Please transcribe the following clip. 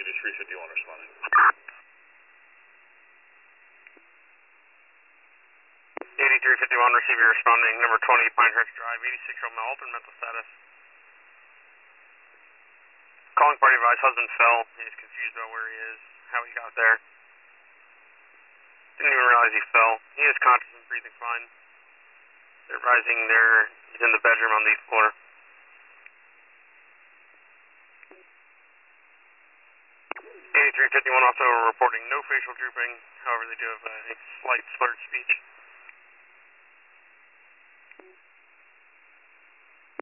8351 responding. 8351, receive your responding, number 20 Pinehurst Drive, 86-year-old male, altered mental status. Calling party advice, husband fell. He is confused about where he is, how he got there. Didn't even realize he fell. He is conscious and breathing fine. They're rising there. He's in the bedroom on the 8th floor. 8351 also reporting no facial drooping. However, they do have a slight slurred speech.